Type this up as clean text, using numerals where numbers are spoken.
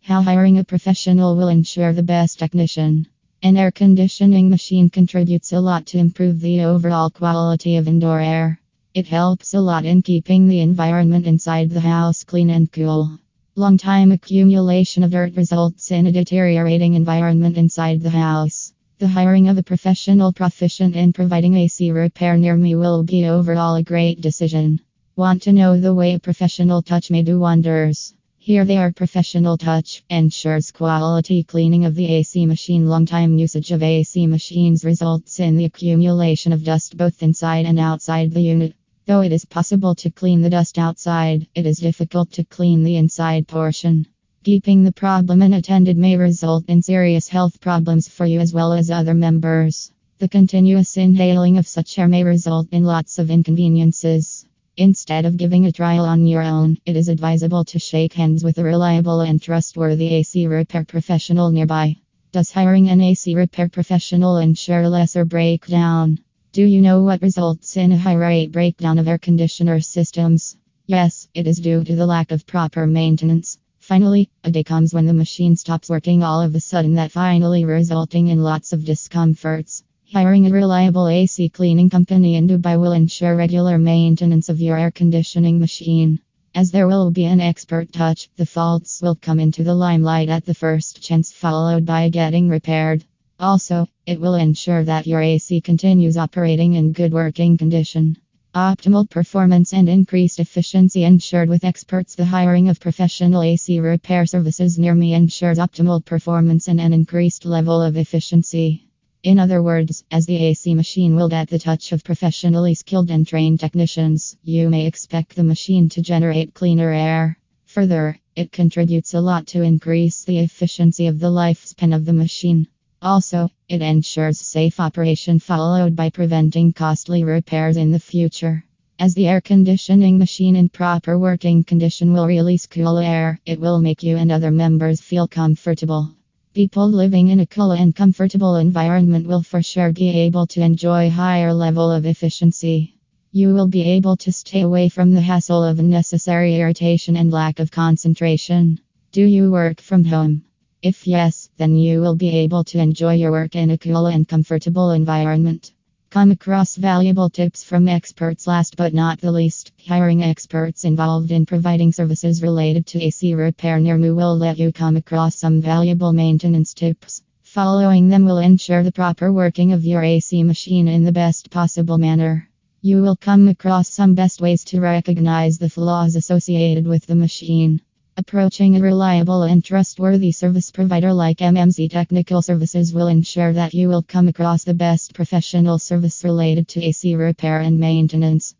How hiring a professional will ensure the best technician. An air conditioning machine contributes a lot to improve the overall quality of indoor air. It helps a lot in keeping the environment inside the house clean and cool. Long time accumulation of dirt results in a deteriorating environment inside the house. The hiring of a professional proficient in providing AC repair near me will be overall a great decision. Want to know the way a professional touch may do wonders? Here they are. Professional touch ensures quality cleaning of the AC machine. Long time usage of AC machines results in the accumulation of dust both inside and outside the unit. Though it is possible to clean the dust outside, it is difficult to clean the inside portion. Keeping the problem unattended may result in serious health problems for you as well as other members. The continuous inhaling of such air may result in lots of inconveniences. Instead of giving a trial on your own, it is advisable to shake hands with a reliable and trustworthy AC repair professional nearby. Does hiring an AC repair professional ensure lesser breakdown? Do you know what results in a high rate breakdown of air conditioner systems? Yes, it is due to the lack of proper maintenance. Finally, a day comes when the machine stops working all of a sudden, that finally resulting in lots of discomforts. Hiring a reliable AC cleaning company in Dubai will ensure regular maintenance of your air conditioning machine. As there will be an expert touch, the faults will come into the limelight at the first chance, followed by getting repaired. Also, it will ensure that your AC continues operating in good working condition. Optimal performance and increased efficiency ensured with experts. The hiring of professional AC repair services near me ensures optimal performance and an increased level of efficiency. In other words, as the AC machine will get the touch of professionally skilled and trained technicians, you may expect the machine to generate cleaner air. Further, it contributes a lot to increase the efficiency of the lifespan of the machine. Also, it ensures safe operation followed by preventing costly repairs in the future. As the air conditioning machine in proper working condition will release cool air, it will make you and other members feel comfortable. People living in a cool and comfortable environment will for sure be able to enjoy higher level of efficiency. You will be able to stay away from the hassle of unnecessary irritation and lack of concentration. Do you work from home? If yes, then you will be able to enjoy your work in a cool and comfortable environment. Come across valuable tips from experts. Last but not the least, hiring experts involved in providing services related to AC repair near you will let you come across some valuable maintenance tips. Following them will ensure the proper working of your AC machine in the best possible manner. You will come across some best ways to recognize the flaws associated with the machine. Approaching a reliable and trustworthy service provider like MMZ Technical Services will ensure that you will come across the best professional service related to AC repair and maintenance.